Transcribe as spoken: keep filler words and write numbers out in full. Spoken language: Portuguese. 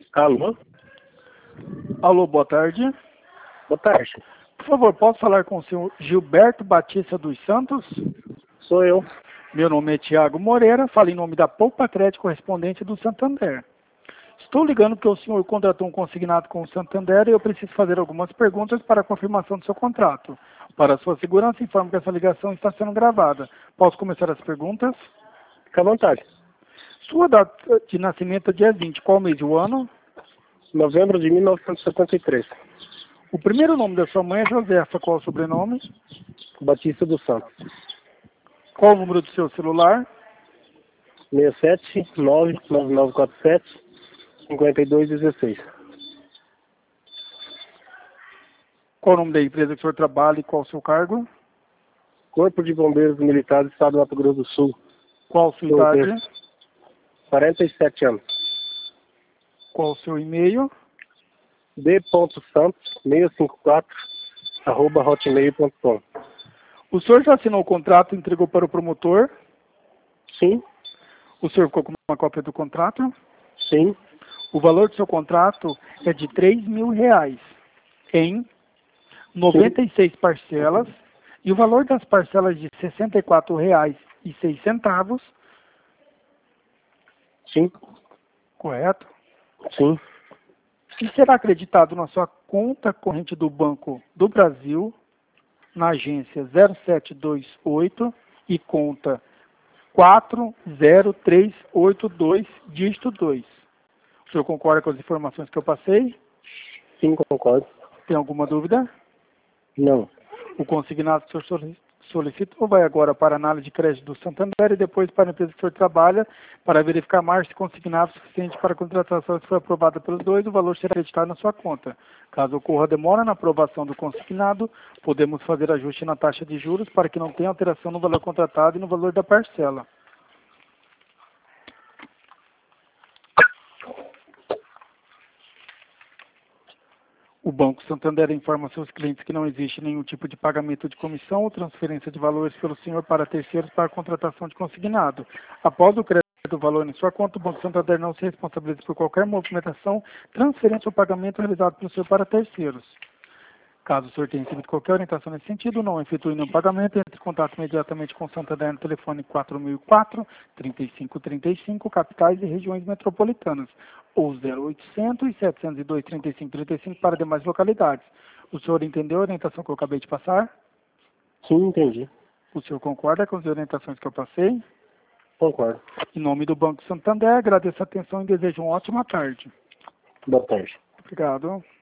Alô? Alô, boa tarde. Boa tarde. Por favor, posso falar com o senhor Gilberto Batista dos Santos? Sou eu. Meu nome é Tiago Moreira, falo em nome da Poupa Crédito correspondente do Santander. Estou ligando porque o senhor contratou um consignado com o Santander e eu preciso fazer algumas perguntas para a confirmação do seu contrato. Para sua segurança, informo que essa ligação está sendo gravada. Posso começar as perguntas? Fica à vontade. Sua data de nascimento é dia vinte, qual mês e o ano? Novembro de mil novecentos e setenta e três. O primeiro nome da sua mãe é Josefa, qual é o sobrenome? Batista dos Santos. Qual o número do seu celular? seis sete nove nove nove quatro sete cinco dois um seis. Qual o nome da empresa que o senhor trabalha e qual o seu cargo? Corpo de Bombeiros Militares do Estado do Mato Grosso do Sul. Qual a sua Eu idade? tenho quarenta e sete anos. Qual o seu e-mail? d ponto santos seiscentos e cinquenta e quatro arroba hotmail ponto com. O senhor já assinou o contrato e entregou para o promotor? Sim, O senhor ficou com uma cópia do contrato? sim, O valor do seu contrato é de três mil reais em noventa e seis parcelas e o valor das parcelas de sessenta e quatro reais e seis centavos, sim, correto? sim, E será acreditado na sua conta corrente do Banco do Brasil, na agência zero sete dois oito e conta quatro zero três oito dois, dígito dois. O senhor concorda com as informações que eu passei? sim, concordo. Tem alguma dúvida? Não. O consignado que o senhor solicitou vai agora para a análise de crédito do Santander e depois para a empresa que o senhor trabalha para verificar a margem de consignado suficiente para a contratação. Se for aprovada pelos dois, o valor será acreditado na sua conta. Caso ocorra demora na aprovação do consignado, podemos fazer ajuste na taxa de juros para que não tenha alteração no valor contratado e no valor da parcela. O Banco Santander informa seus clientes que não existe nenhum tipo de pagamento de comissão ou transferência de valores pelo senhor para terceiros para a contratação de consignado. Após o crédito do valor em sua conta, o Banco Santander não se responsabiliza por qualquer movimentação, transferência ou pagamento realizado pelo senhor para terceiros. Caso o senhor tenha recebido qualquer orientação nesse sentido, não efetue nenhum pagamento, entre em contato imediatamente com o Santander no telefone quatro mil e quatro, trinta e cinco trinta e cinco, capitais e regiões metropolitanas, ou zero oitocentos, setecentos e dois, trinta e cinco trinta e cinco para demais localidades. O senhor entendeu a orientação que eu acabei de passar? Sim, entendi. O senhor concorda com as orientações que eu passei? Concordo. Em nome do Banco Santander, agradeço a atenção e desejo uma ótima tarde. Boa tarde. Obrigado.